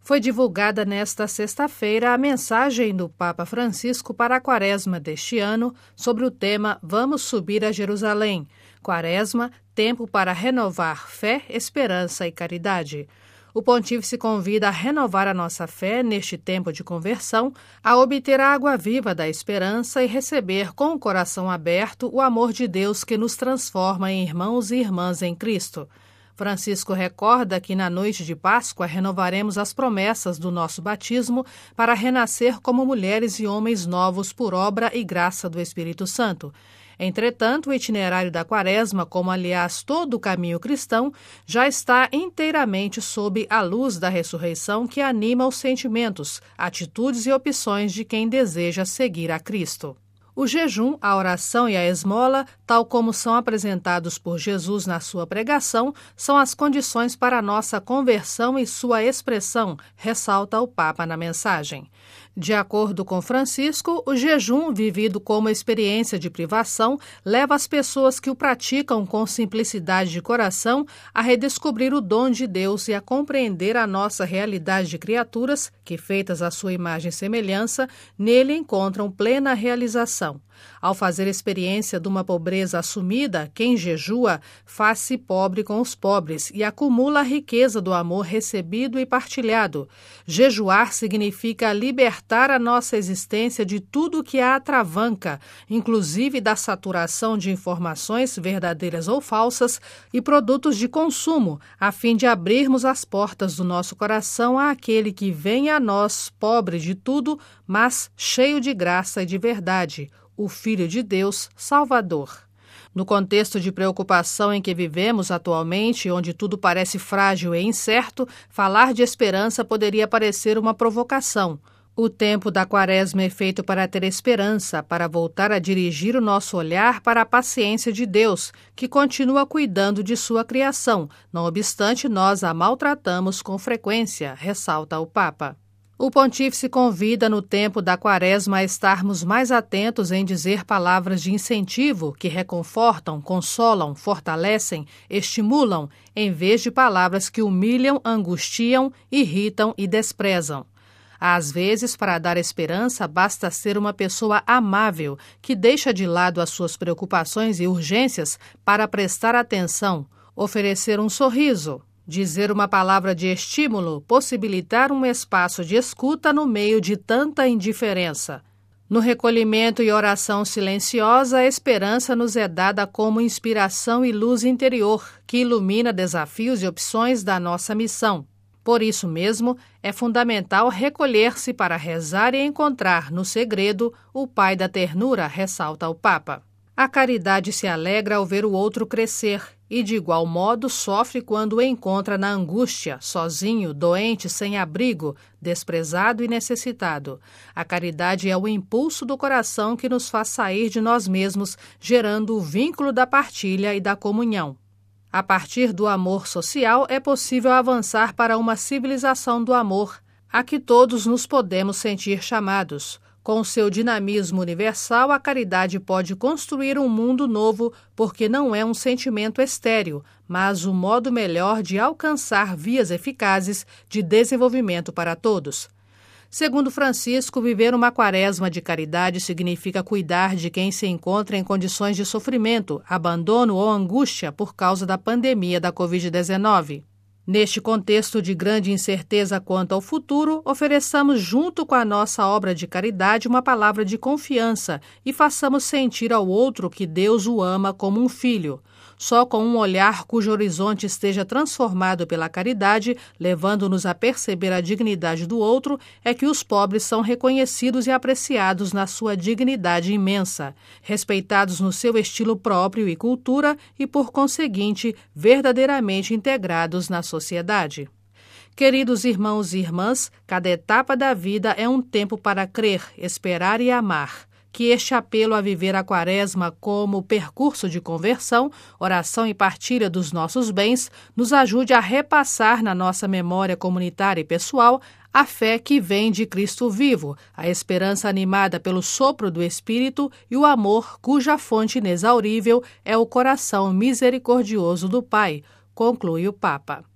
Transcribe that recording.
Foi divulgada nesta sexta-feira a mensagem do Papa Francisco para a Quaresma deste ano sobre o tema Vamos subir a Jerusalém. Quaresma, tempo para renovar fé, esperança e caridade. O pontífice convida a renovar a nossa fé neste tempo de conversão, a obter a água viva da esperança e receber com o coração aberto o amor de Deus que nos transforma em irmãos e irmãs em Cristo. Francisco recorda que na noite de Páscoa renovaremos as promessas do nosso batismo para renascer como mulheres e homens novos por obra e graça do Espírito Santo. Entretanto, o itinerário da Quaresma, como aliás todo o caminho cristão, já está inteiramente sob a luz da ressurreição que anima os sentimentos, atitudes e opções de quem deseja seguir a Cristo. O jejum, a oração e a esmola, tal como são apresentados por Jesus na sua pregação, são as condições para a nossa conversão e sua expressão, ressalta o Papa na mensagem. De acordo com Francisco, o jejum, vivido como experiência de privação, leva as pessoas que o praticam com simplicidade de coração a redescobrir o dom de Deus e a compreender a nossa realidade de criaturas que, feitas à sua imagem e semelhança, nele encontram plena realização. Ao fazer experiência de uma pobreza assumida, quem jejua faz-se pobre com os pobres e acumula a riqueza do amor recebido e partilhado. Jejuar significa libertar a nossa existência de tudo que a atravanca, inclusive da saturação de informações verdadeiras ou falsas e produtos de consumo, a fim de abrirmos as portas do nosso coração àquele que vem a nós, pobre de tudo, mas cheio de graça e de verdade, o Filho de Deus, Salvador. No contexto de preocupação em que vivemos atualmente, onde tudo parece frágil e incerto, falar de esperança poderia parecer uma provocação. O tempo da Quaresma é feito para ter esperança, para voltar a dirigir o nosso olhar para a paciência de Deus, que continua cuidando de sua criação, não obstante nós a maltratamos com frequência, ressalta o Papa. O pontífice convida no tempo da Quaresma a estarmos mais atentos em dizer palavras de incentivo que reconfortam, consolam, fortalecem, estimulam, em vez de palavras que humilham, angustiam, irritam e desprezam. Às vezes, para dar esperança, basta ser uma pessoa amável, que deixa de lado as suas preocupações e urgências para prestar atenção, oferecer um sorriso, dizer uma palavra de estímulo, possibilitar um espaço de escuta no meio de tanta indiferença. No recolhimento e oração silenciosa, a esperança nos é dada como inspiração e luz interior, que ilumina desafios e opções da nossa missão. Por isso mesmo, é fundamental recolher-se para rezar e encontrar, no segredo, o Pai da ternura, ressalta o Papa. A caridade se alegra ao ver o outro crescer e, de igual modo, sofre quando o encontra na angústia, sozinho, doente, sem abrigo, desprezado e necessitado. A caridade é o impulso do coração que nos faz sair de nós mesmos, gerando o vínculo da partilha e da comunhão. A partir do amor social, é possível avançar para uma civilização do amor, a que todos nos podemos sentir chamados. Com seu dinamismo universal, a caridade pode construir um mundo novo, porque não é um sentimento estéril, mas o modo melhor de alcançar vias eficazes de desenvolvimento para todos. Segundo Francisco, viver uma quaresma de caridade significa cuidar de quem se encontra em condições de sofrimento, abandono ou angústia por causa da pandemia da Covid-19. Neste contexto de grande incerteza quanto ao futuro, ofereçamos junto com a nossa obra de caridade uma palavra de confiança e façamos sentir ao outro que Deus o ama como um filho. Só com um olhar cujo horizonte esteja transformado pela caridade, levando-nos a perceber a dignidade do outro, é que os pobres são reconhecidos e apreciados na sua dignidade imensa, respeitados no seu estilo próprio e cultura e, por conseguinte, verdadeiramente integrados na sociedade. Queridos irmãos e irmãs, cada etapa da vida é um tempo para crer, esperar e amar. Que este apelo a viver a Quaresma como percurso de conversão, oração e partilha dos nossos bens nos ajude a repassar na nossa memória comunitária e pessoal a fé que vem de Cristo vivo, a esperança animada pelo sopro do Espírito e o amor cuja fonte inexaurível é o coração misericordioso do Pai, conclui o Papa.